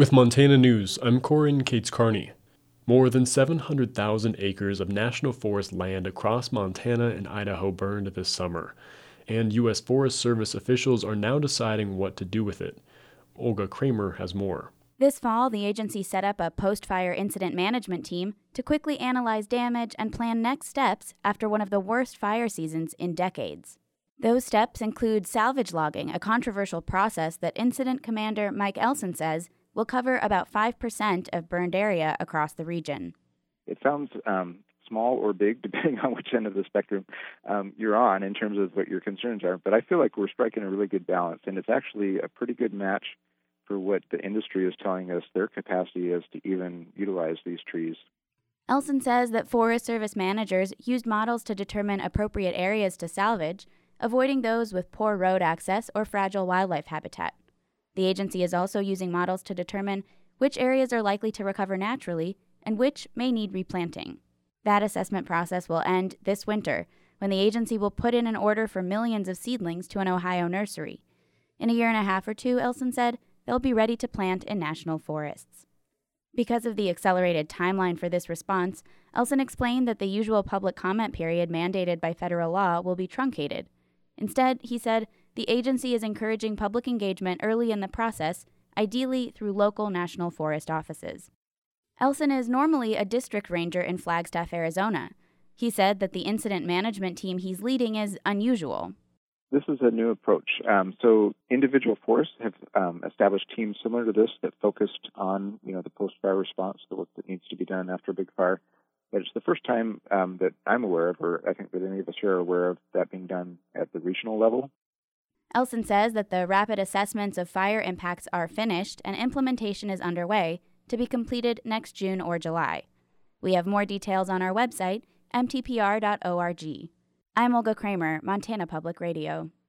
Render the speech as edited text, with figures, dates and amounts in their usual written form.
With Montana News, I'm Corin Cates-Carney. More than 700,000 acres of national forest land across Montana and Idaho burned this summer, and U.S. Forest Service officials are now deciding what to do with it. Olga Kramer has more. This fall, the agency set up a post-fire incident management team to quickly analyze damage and plan next steps after one of the worst fire seasons in decades. Those steps include salvage logging, a controversial process that Incident Commander Mike Elson says will cover about 5% of burned area across the region. It sounds small or big, depending on which end of the spectrum you're on in terms of what your concerns are, but I feel like we're striking a really good balance, and it's actually a pretty good match for what the industry is telling us their capacity is to even utilize these trees. Elson says that Forest Service managers used models to determine appropriate areas to salvage, avoiding those with poor road access or fragile wildlife habitat. The agency is also using models to determine which areas are likely to recover naturally and which may need replanting. That assessment process will end this winter, when the agency will put in an order for millions of seedlings to an Ohio nursery. In a year and a half or two, Elson said, they'll be ready to plant in national forests. Because of the accelerated timeline for this response, Elson explained that the usual public comment period mandated by federal law will be truncated. Instead, he said, the agency is encouraging public engagement early in the process, ideally through local national forest offices. Elson is normally a district ranger in Flagstaff, Arizona. He said that the incident management team he's leading is unusual. This is a new approach. So individual forests have established teams similar to this that focused on, the post-fire response, the work that needs to be done after a big fire. But it's the first time that I'm aware of, or I think that any of us here are aware of, that being done at the regional level. Elson says that the rapid assessments of fire impacts are finished and implementation is underway to be completed next June or July. We have more details on our website, mtpr.org. I'm Olga Kramer, Montana Public Radio.